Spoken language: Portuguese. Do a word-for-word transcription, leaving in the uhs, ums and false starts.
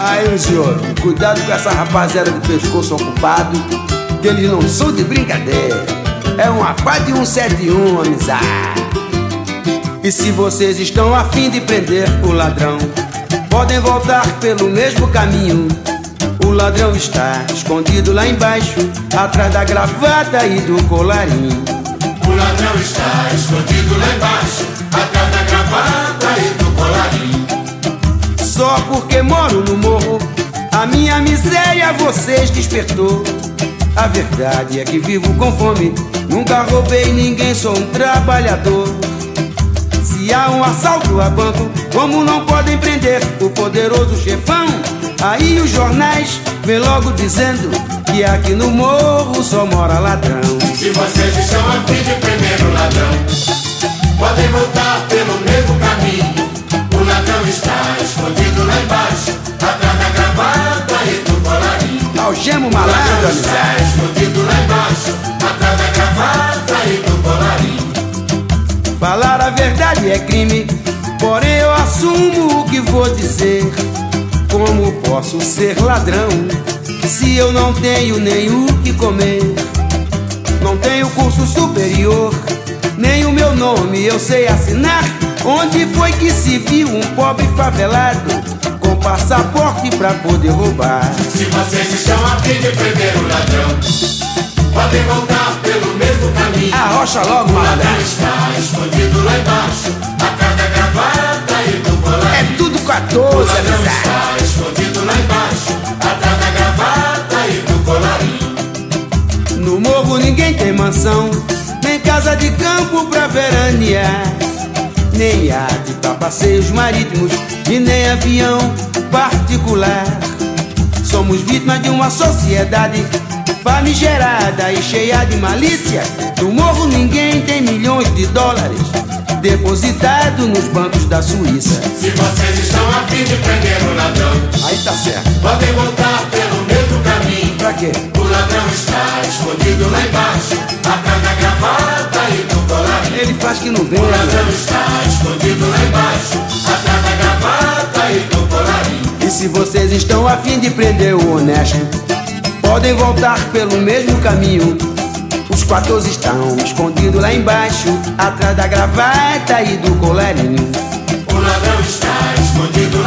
Aí, senhor, cuidado com essa rapaziada de pescoço ocupado, que eles não são de brincadeira. É uma pá de um sete e um, amizade. E se vocês estão a fim de prender o ladrão, podem voltar pelo mesmo caminho. O ladrão está escondido lá embaixo, atrás da gravata e do colarinho. O ladrão está escondido lá embaixo, atrás da gravata e do colarinho. Só porque moro no morro, a minha miséria vocês despertou. A verdade é que vivo com fome, nunca roubei ninguém, sou um trabalhador. Se há um assalto a banco, como não podem prender o poderoso chefão? Aí os jornais vêm logo dizendo que aqui no morro só mora ladrão. Se vocês estão a fim de prender o ladrão, podem voltar pelo mesmo caminho. O ladrão está escondido lá embaixo, atrás da gravata e do colarinho. Algema o malandro, o ladrão está escondido lá embaixo, atrás da gravata e do colarinho. Falar a verdade é crime, porém eu assumo o que vou dizer. Como posso ser ladrão se eu não tenho nem o que comer? Não tenho curso superior, nem o meu nome eu sei assinar. Onde foi que se viu um pobre favelado com passaporte pra poder roubar? Se vocês estão a fim de prender o ladrão, podem voltar pelo mesmo caminho. Arrocha logo, o malandro. ladrão está escondido lá embaixo, atrás da gravata e do colarinho. É tudo O quatorze, ladrão amizade. está escondido lá embaixo, atrás da gravata e do colarinho. No morro ninguém tem mansão, nem casa de campo pra veranear, nem iate pra passeios marítimos e nem avião particular. Somos vítimas de uma sociedade famigerada e cheia de malícia. No morro ninguém tem milhões de dólares depositado nos bancos da Suíça. Se vocês estão a fim de prender o ladrão, Aí tá certo. podem voltar pelo mesmo caminho. Pra quê? O ladrão está escondido lá embaixo, atrás da gravata e do colarinho. Ele faz que não vem, O né? ladrão está escondido lá embaixo, atrás da gravata e do colarinho. E se vocês estão a fim de prender o honesto, podem voltar pelo mesmo caminho. Os quatorze estão escondidos lá embaixo, atrás da gravata e do colarinho. O ladrão está escondido lá